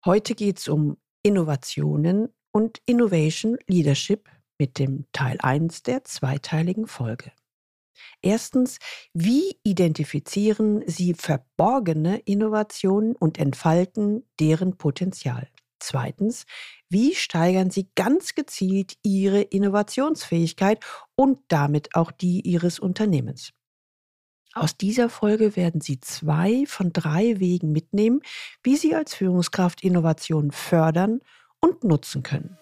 Heute geht es um Innovationen und Innovation Leadership mit dem Teil 1 der zweiteiligen Folge. Erstens, wie identifizieren Sie verborgene Innovationen und entfalten deren Potenzial? Zweitens, wie steigern Sie ganz gezielt Ihre Innovationsfähigkeit und damit auch die Ihres Unternehmens? Aus dieser Folge werden Sie 2 von 3 Wegen mitnehmen, wie Sie als Führungskraft Innovationen fördern und nutzen können.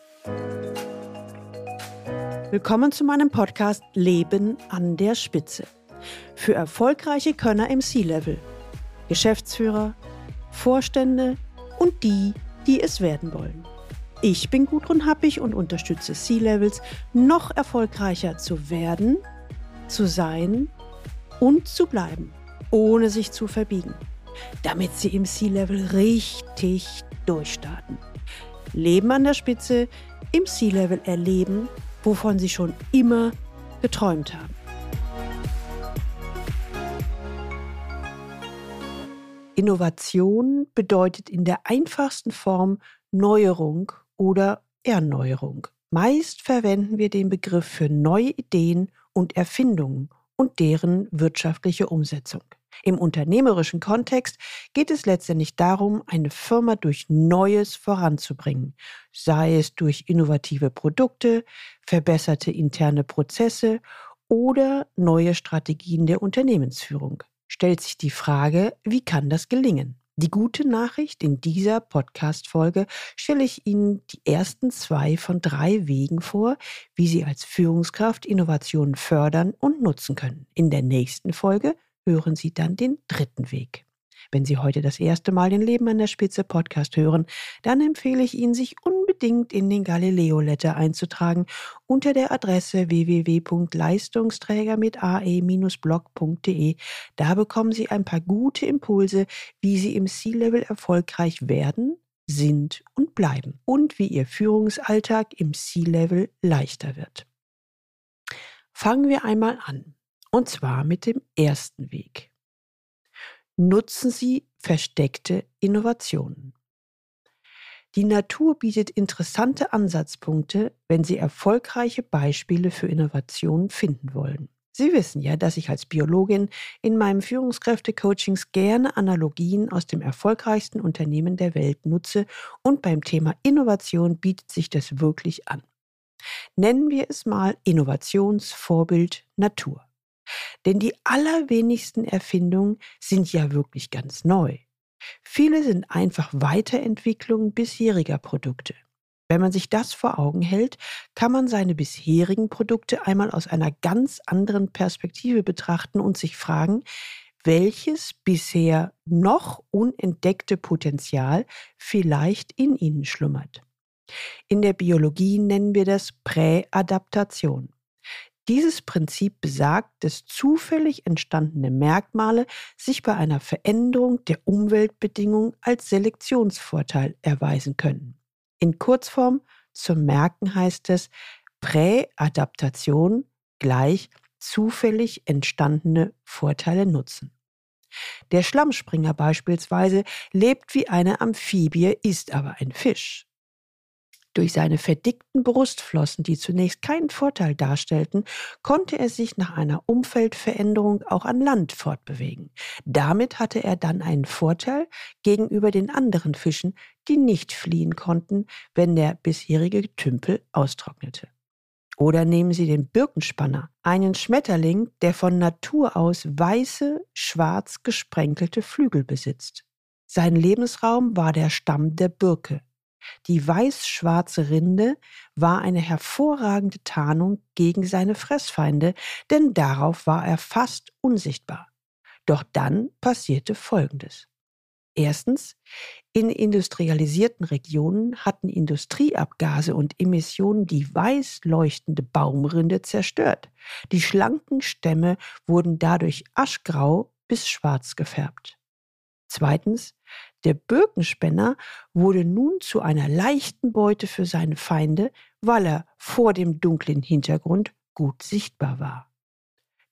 Willkommen zu meinem Podcast Leben an der Spitze. Für erfolgreiche Könner im C-Level, Geschäftsführer, Vorstände und die es werden wollen. Ich bin Gudrun Happig und unterstütze C-Levels, noch erfolgreicher zu werden, zu sein und zu bleiben, ohne sich zu verbiegen, damit sie im C-Level richtig durchstarten. Leben an der Spitze, im C-Level erleben, wovon sie schon immer geträumt haben. Innovation bedeutet in der einfachsten Form Neuerung oder Erneuerung. Meist verwenden wir den Begriff für neue Ideen und Erfindungen und deren wirtschaftliche Umsetzung. Im unternehmerischen Kontext geht es letztendlich darum, eine Firma durch Neues voranzubringen, sei es durch innovative Produkte, verbesserte interne Prozesse oder neue Strategien der Unternehmensführung. Stellt sich die Frage, wie kann das gelingen? Die gute Nachricht in dieser Podcast-Folge stelle ich Ihnen die ersten 2 von 3 Wegen vor, wie Sie als Führungskraft Innovationen fördern und nutzen können. In der nächsten Folge hören Sie dann den 3. Weg. Wenn Sie heute das erste Mal den Leben an der Spitze Podcast hören, dann empfehle ich Ihnen, sich unbedingt in den Galileo Letter einzutragen unter der Adresse www.leistungsträger-blog.de. Da bekommen Sie ein paar gute Impulse, wie Sie im C-Level erfolgreich werden, sind und bleiben und wie Ihr Führungsalltag im C-Level leichter wird. Fangen wir einmal an, und zwar mit dem ersten Weg. Nutzen Sie versteckte Innovationen. Die Natur bietet interessante Ansatzpunkte, wenn Sie erfolgreiche Beispiele für Innovationen finden wollen. Sie wissen ja, dass ich als Biologin in meinen Führungskräfte-Coachings gerne Analogien aus dem erfolgreichsten Unternehmen der Welt nutze und beim Thema Innovation bietet sich das wirklich an. Nennen wir es mal Innovationsvorbild Natur. Denn die allerwenigsten Erfindungen sind ja wirklich ganz neu. Viele sind einfach Weiterentwicklungen bisheriger Produkte. Wenn man sich das vor Augen hält, kann man seine bisherigen Produkte einmal aus einer ganz anderen Perspektive betrachten und sich fragen, welches bisher noch unentdeckte Potenzial vielleicht in ihnen schlummert. In der Biologie nennen wir das Präadaptation. Dieses Prinzip besagt, dass zufällig entstandene Merkmale sich bei einer Veränderung der Umweltbedingungen als Selektionsvorteil erweisen können. In Kurzform zum Merken heißt es Präadaptation gleich zufällig entstandene Vorteile nutzen. Der Schlammspringer beispielsweise lebt wie eine Amphibie, ist aber ein Fisch. Durch seine verdickten Brustflossen, die zunächst keinen Vorteil darstellten, konnte er sich nach einer Umfeldveränderung auch an Land fortbewegen. Damit hatte er dann einen Vorteil gegenüber den anderen Fischen, die nicht fliehen konnten, wenn der bisherige Tümpel austrocknete. Oder nehmen Sie den Birkenspanner, einen Schmetterling, der von Natur aus weiße, schwarz gesprenkelte Flügel besitzt. Sein Lebensraum war der Stamm der Birke. Die weiß-schwarze Rinde war eine hervorragende Tarnung gegen seine Fressfeinde, denn darauf war er fast unsichtbar. Doch dann passierte Folgendes. Erstens, in industrialisierten Regionen hatten Industrieabgase und Emissionen die weiß leuchtende Baumrinde zerstört. Die schlanken Stämme wurden dadurch aschgrau bis schwarz gefärbt. Zweitens, der Birkenspänner wurde nun zu einer leichten Beute für seine Feinde, weil er vor dem dunklen Hintergrund gut sichtbar war.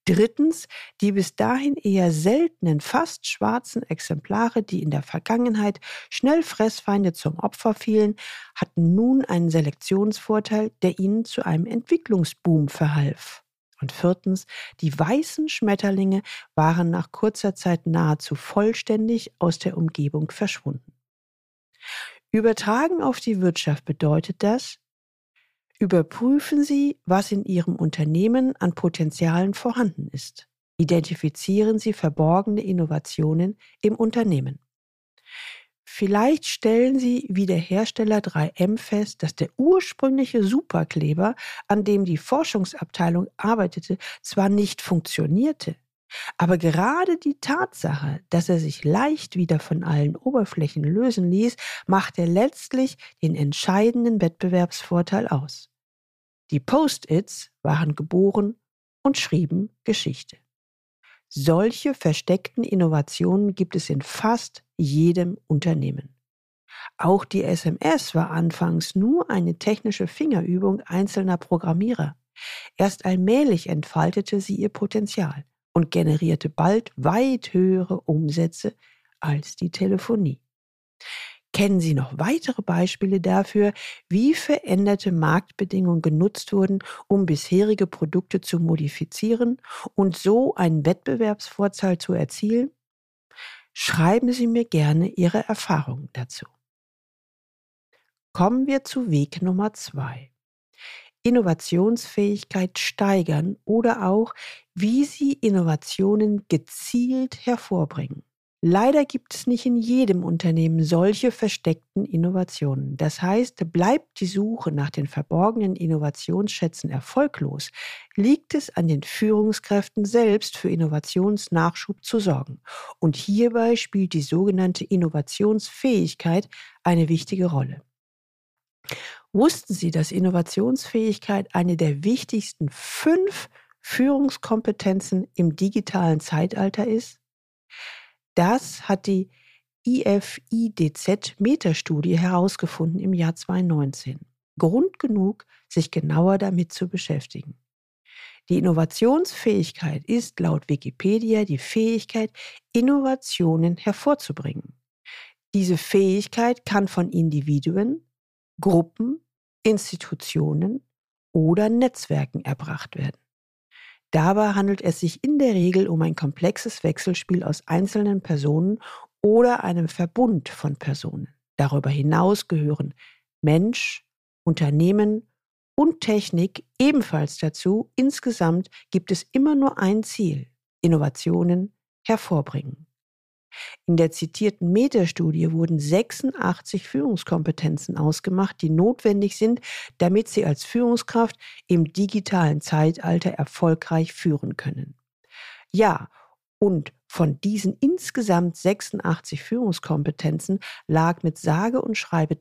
Drittens, die bis dahin eher seltenen, fast schwarzen Exemplare, die in der Vergangenheit schnell Fressfeinde zum Opfer fielen, hatten nun einen Selektionsvorteil, der ihnen zu einem Entwicklungsboom verhalf. Und viertens, die weißen Schmetterlinge waren nach kurzer Zeit nahezu vollständig aus der Umgebung verschwunden. Übertragen auf die Wirtschaft bedeutet das: Überprüfen Sie, was in Ihrem Unternehmen an Potenzialen vorhanden ist. Identifizieren Sie verborgene Innovationen im Unternehmen. Vielleicht stellen Sie wie der Hersteller 3M fest, dass der ursprüngliche Superkleber, an dem die Forschungsabteilung arbeitete, zwar nicht funktionierte, aber gerade die Tatsache, dass er sich leicht wieder von allen Oberflächen lösen ließ, machte letztlich den entscheidenden Wettbewerbsvorteil aus. Die Post-its waren geboren und schrieben Geschichte. Solche versteckten Innovationen gibt es in fast jedem Unternehmen. Auch die SMS war anfangs nur eine technische Fingerübung einzelner Programmierer. Erst allmählich entfaltete sie ihr Potenzial und generierte bald weit höhere Umsätze als die Telefonie. Kennen Sie noch weitere Beispiele dafür, wie veränderte Marktbedingungen genutzt wurden, um bisherige Produkte zu modifizieren und so einen Wettbewerbsvorteil zu erzielen? Schreiben Sie mir gerne Ihre Erfahrungen dazu. Kommen wir zu Weg Nummer 2. Innovationsfähigkeit steigern oder auch, wie Sie Innovationen gezielt hervorbringen. Leider gibt es nicht in jedem Unternehmen solche versteckten Innovationen. Das heißt, bleibt die Suche nach den verborgenen Innovationsschätzen erfolglos, liegt es an den Führungskräften selbst, für Innovationsnachschub zu sorgen. Und hierbei spielt die sogenannte Innovationsfähigkeit eine wichtige Rolle. Wussten Sie, dass Innovationsfähigkeit eine der wichtigsten 5 Führungskompetenzen im digitalen Zeitalter ist? Das hat die IFIDZ-Metastudie herausgefunden im Jahr 2019. Grund genug, sich genauer damit zu beschäftigen. Die Innovationsfähigkeit ist laut Wikipedia die Fähigkeit, Innovationen hervorzubringen. Diese Fähigkeit kann von Individuen, Gruppen, Institutionen oder Netzwerken erbracht werden. Dabei handelt es sich in der Regel um ein komplexes Wechselspiel aus einzelnen Personen oder einem Verbund von Personen. Darüber hinaus gehören Mensch, Unternehmen und Technik ebenfalls dazu. Insgesamt gibt es immer nur ein Ziel: Innovationen hervorbringen. In der zitierten Metastudie wurden 86 Führungskompetenzen ausgemacht, die notwendig sind, damit Sie als Führungskraft im digitalen Zeitalter erfolgreich führen können. Ja, und von diesen insgesamt 86 Führungskompetenzen lag mit sage und schreibe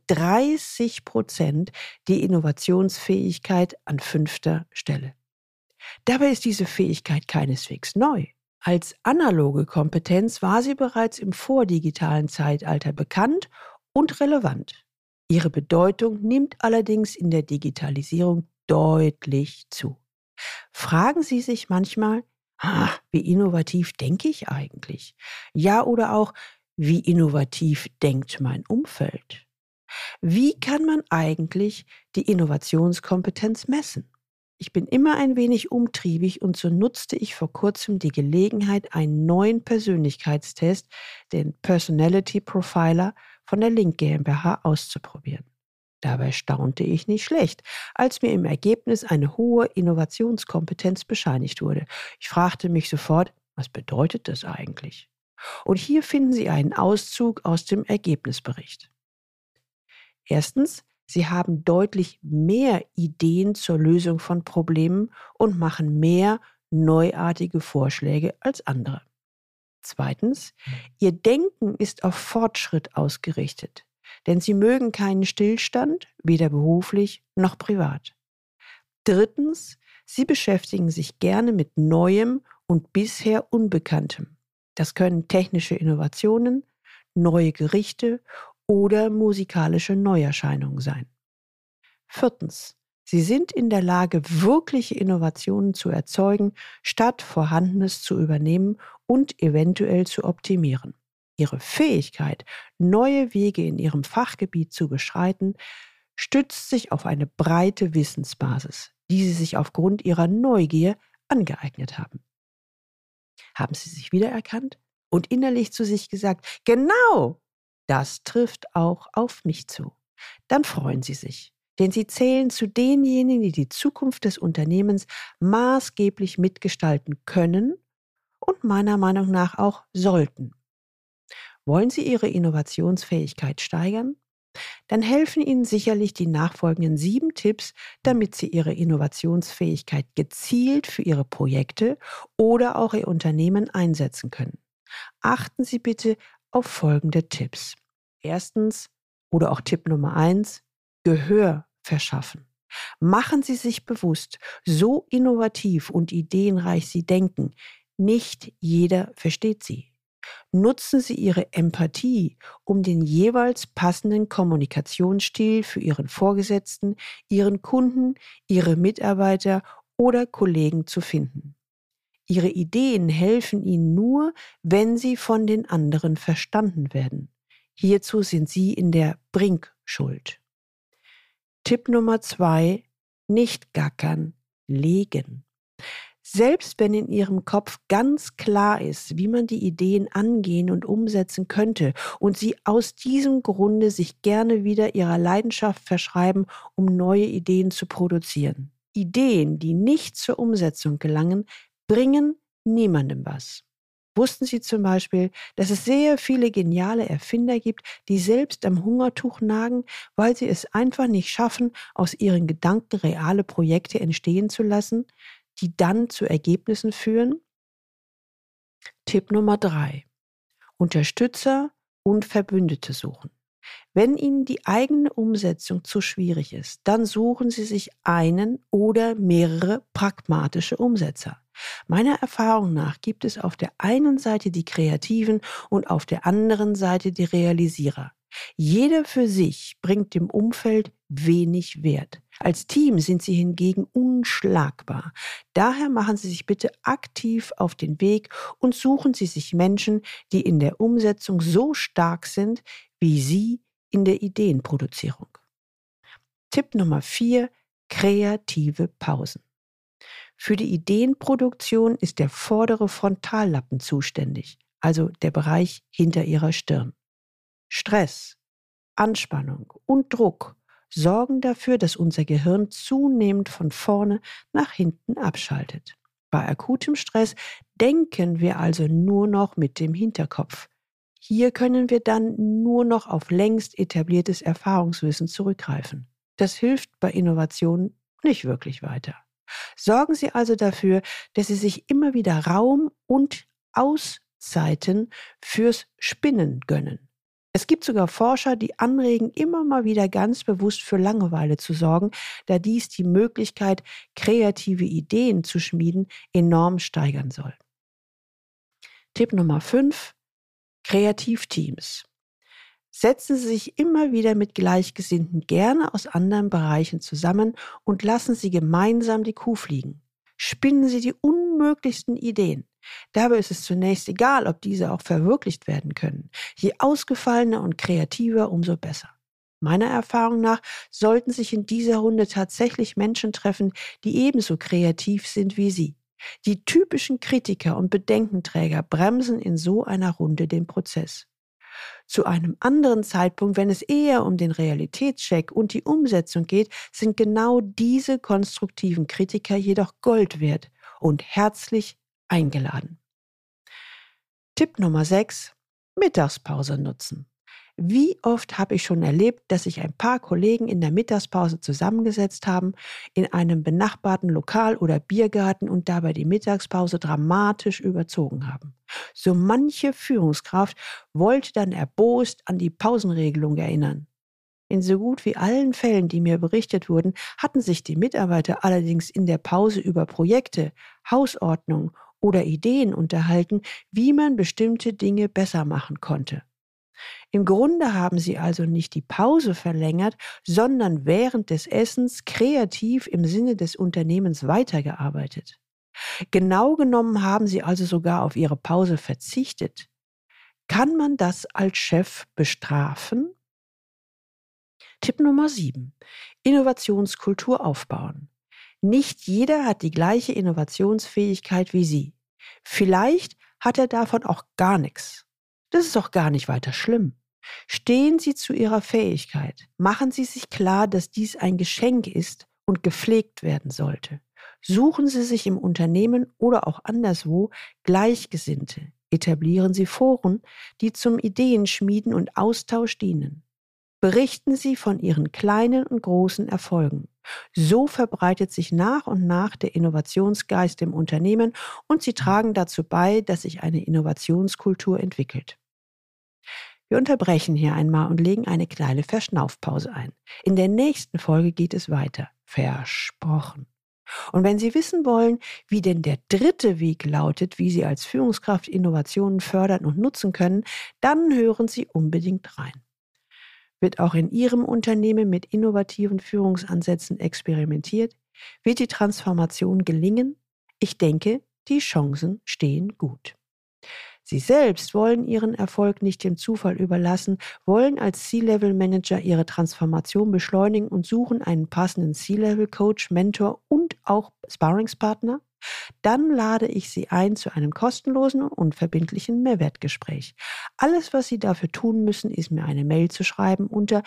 30% die Innovationsfähigkeit an 5. Stelle. Dabei ist diese Fähigkeit keineswegs neu. Als analoge Kompetenz war sie bereits im vordigitalen Zeitalter bekannt und relevant. Ihre Bedeutung nimmt allerdings in der Digitalisierung deutlich zu. Fragen Sie sich manchmal, wie innovativ denke ich eigentlich? Ja, oder auch, wie innovativ denkt mein Umfeld? Wie kann man eigentlich die Innovationskompetenz messen? Ich bin immer ein wenig umtriebig und so nutzte ich vor kurzem die Gelegenheit, einen neuen Persönlichkeitstest, den Personality Profiler von der Link GmbH, auszuprobieren. Dabei staunte ich nicht schlecht, als mir im Ergebnis eine hohe Innovationskompetenz bescheinigt wurde. Ich fragte mich sofort, was bedeutet das eigentlich? Und hier finden Sie einen Auszug aus dem Ergebnisbericht. Erstens, Sie haben deutlich mehr Ideen zur Lösung von Problemen und machen mehr neuartige Vorschläge als andere. Zweitens, Ihr Denken ist auf Fortschritt ausgerichtet, denn Sie mögen keinen Stillstand, weder beruflich noch privat. Drittens, Sie beschäftigen sich gerne mit Neuem und bisher Unbekanntem. Das können technische Innovationen, neue Gerichte oder musikalische Neuerscheinungen sein. Viertens, Sie sind in der Lage, wirkliche Innovationen zu erzeugen, statt Vorhandenes zu übernehmen und eventuell zu optimieren. Ihre Fähigkeit, neue Wege in Ihrem Fachgebiet zu beschreiten, stützt sich auf eine breite Wissensbasis, die Sie sich aufgrund Ihrer Neugier angeeignet haben. Haben Sie sich wiedererkannt und innerlich zu sich gesagt, genau, das trifft auch auf mich zu. Dann freuen Sie sich, denn Sie zählen zu denjenigen, die die Zukunft des Unternehmens maßgeblich mitgestalten können und meiner Meinung nach auch sollten. Wollen Sie Ihre Innovationsfähigkeit steigern? Dann helfen Ihnen sicherlich die nachfolgenden 7 Tipps, damit Sie Ihre Innovationsfähigkeit gezielt für Ihre Projekte oder auch Ihr Unternehmen einsetzen können. Achten Sie bitte auf folgende Tipps. Erstens oder auch Tipp Nummer 1, Gehör verschaffen. Machen Sie sich bewusst, so innovativ und ideenreich Sie denken, nicht jeder versteht Sie. Nutzen Sie Ihre Empathie, um den jeweils passenden Kommunikationsstil für Ihren Vorgesetzten, Ihren Kunden, Ihre Mitarbeiter oder Kollegen zu finden. Ihre Ideen helfen Ihnen nur, wenn sie von den anderen verstanden werden. Hierzu sind Sie in der Bringschuld. Tipp Nummer 2: Nicht gackern, legen. Selbst wenn in Ihrem Kopf ganz klar ist, wie man die Ideen angehen und umsetzen könnte und Sie aus diesem Grunde sich gerne wieder Ihrer Leidenschaft verschreiben, um neue Ideen zu produzieren. Ideen, die nicht zur Umsetzung gelangen, bringen niemandem was. Wussten Sie zum Beispiel, dass es sehr viele geniale Erfinder gibt, die selbst am Hungertuch nagen, weil sie es einfach nicht schaffen, aus ihren Gedanken reale Projekte entstehen zu lassen, die dann zu Ergebnissen führen? Tipp Nummer 3: Unterstützer und Verbündete suchen. Wenn Ihnen die eigene Umsetzung zu schwierig ist, dann suchen Sie sich einen oder mehrere pragmatische Umsetzer. Meiner Erfahrung nach gibt es auf der einen Seite die Kreativen und auf der anderen Seite die Realisierer. Jeder für sich bringt dem Umfeld wenig Wert. Als Team sind sie hingegen unschlagbar. Daher machen Sie sich bitte aktiv auf den Weg und suchen Sie sich Menschen, die in der Umsetzung so stark sind, wie Sie in der Ideenproduzierung. Tipp Nummer 4: Kreative Pausen. Für die Ideenproduktion ist der vordere Frontallappen zuständig, also der Bereich hinter Ihrer Stirn. Stress, Anspannung und Druck sorgen dafür, dass unser Gehirn zunehmend von vorne nach hinten abschaltet. Bei akutem Stress denken wir also nur noch mit dem Hinterkopf. Hier können wir dann nur noch auf längst etabliertes Erfahrungswissen zurückgreifen. Das hilft bei Innovationen nicht wirklich weiter. Sorgen Sie also dafür, dass Sie sich immer wieder Raum und Auszeiten fürs Spinnen gönnen. Es gibt sogar Forscher, die anregen, immer mal wieder ganz bewusst für Langeweile zu sorgen, da dies die Möglichkeit, kreative Ideen zu schmieden, enorm steigern soll. Tipp Nummer 5: Kreativteams. Setzen Sie sich immer wieder mit Gleichgesinnten gerne aus anderen Bereichen zusammen und lassen Sie gemeinsam die Kuh fliegen. Spinnen Sie die unmöglichsten Ideen. Dabei ist es zunächst egal, ob diese auch verwirklicht werden können. Je ausgefallener und kreativer, umso besser. Meiner Erfahrung nach sollten sich in dieser Runde tatsächlich Menschen treffen, die ebenso kreativ sind wie Sie. Die typischen Kritiker und Bedenkenträger bremsen in so einer Runde den Prozess. Zu einem anderen Zeitpunkt, wenn es eher um den Realitätscheck und die Umsetzung geht, sind genau diese konstruktiven Kritiker jedoch Gold wert und herzlich eingeladen. Tipp Nummer 6: Mittagspause nutzen. Wie oft habe ich schon erlebt, dass sich ein paar Kollegen in der Mittagspause zusammengesetzt haben, in einem benachbarten Lokal oder Biergarten und dabei die Mittagspause dramatisch überzogen haben. So manche Führungskraft wollte dann erbost an die Pausenregelung erinnern. In so gut wie allen Fällen, die mir berichtet wurden, hatten sich die Mitarbeiter allerdings in der Pause über Projekte, Hausordnung oder Ideen unterhalten, wie man bestimmte Dinge besser machen konnte. Im Grunde haben Sie also nicht die Pause verlängert, sondern während des Essens kreativ im Sinne des Unternehmens weitergearbeitet. Genau genommen haben Sie also sogar auf Ihre Pause verzichtet. Kann man das als Chef bestrafen? Tipp Nummer 7: Innovationskultur aufbauen. Nicht jeder hat die gleiche Innovationsfähigkeit wie Sie. Vielleicht hat er davon auch gar nichts. Das ist auch gar nicht weiter schlimm. Stehen Sie zu Ihrer Fähigkeit. Machen Sie sich klar, dass dies ein Geschenk ist und gepflegt werden sollte. Suchen Sie sich im Unternehmen oder auch anderswo Gleichgesinnte. Etablieren Sie Foren, die zum Ideenschmieden und Austausch dienen. Berichten Sie von Ihren kleinen und großen Erfolgen. So verbreitet sich nach und nach der Innovationsgeist im Unternehmen und Sie tragen dazu bei, dass sich eine Innovationskultur entwickelt. Wir unterbrechen hier einmal und legen eine kleine Verschnaufpause ein. In der nächsten Folge geht es weiter. Versprochen. Und wenn Sie wissen wollen, wie denn der dritte Weg lautet, wie Sie als Führungskraft Innovationen fördern und nutzen können, dann hören Sie unbedingt rein. Wird auch in Ihrem Unternehmen mit innovativen Führungsansätzen experimentiert? Wird die Transformation gelingen? Ich denke, die Chancen stehen gut. Sie selbst wollen Ihren Erfolg nicht dem Zufall überlassen, wollen als C-Level-Manager Ihre Transformation beschleunigen und suchen einen passenden C-Level-Coach, Mentor und auch Sparringspartner? Dann lade ich Sie ein zu einem kostenlosen und unverbindlichen Mehrwertgespräch. Alles, was Sie dafür tun müssen, ist mir eine Mail zu schreiben unter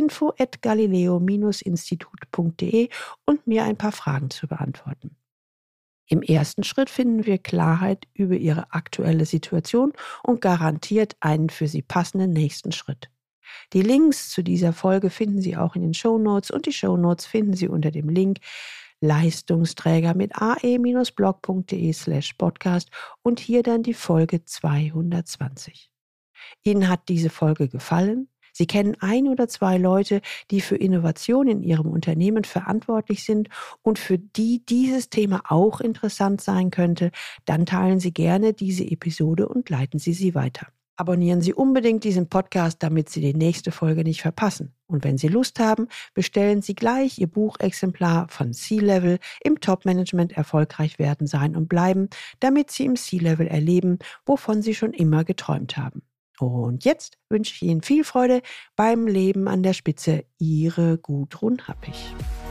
info@galileo-institut.de und mir ein paar Fragen zu beantworten. Im ersten Schritt finden wir Klarheit über Ihre aktuelle Situation und garantiert einen für Sie passenden nächsten Schritt. Die Links zu dieser Folge finden Sie auch in den Shownotes und die Shownotes finden Sie unter dem Link Leistungsträger mit ae-blog.de/podcast und hier dann die Folge 220. Ihnen hat diese Folge gefallen? Sie kennen ein oder zwei Leute, die für Innovation in ihrem Unternehmen verantwortlich sind und für die dieses Thema auch interessant sein könnte, dann teilen Sie gerne diese Episode und leiten Sie sie weiter. Abonnieren Sie unbedingt diesen Podcast, damit Sie die nächste Folge nicht verpassen. Und wenn Sie Lust haben, bestellen Sie gleich Ihr Buchexemplar von C-Level im Top-Management erfolgreich werden, sein und bleiben, damit Sie im C-Level erleben, wovon Sie schon immer geträumt haben. Und jetzt wünsche ich Ihnen viel Freude beim Leben an der Spitze. Ihre Gudrun Happig.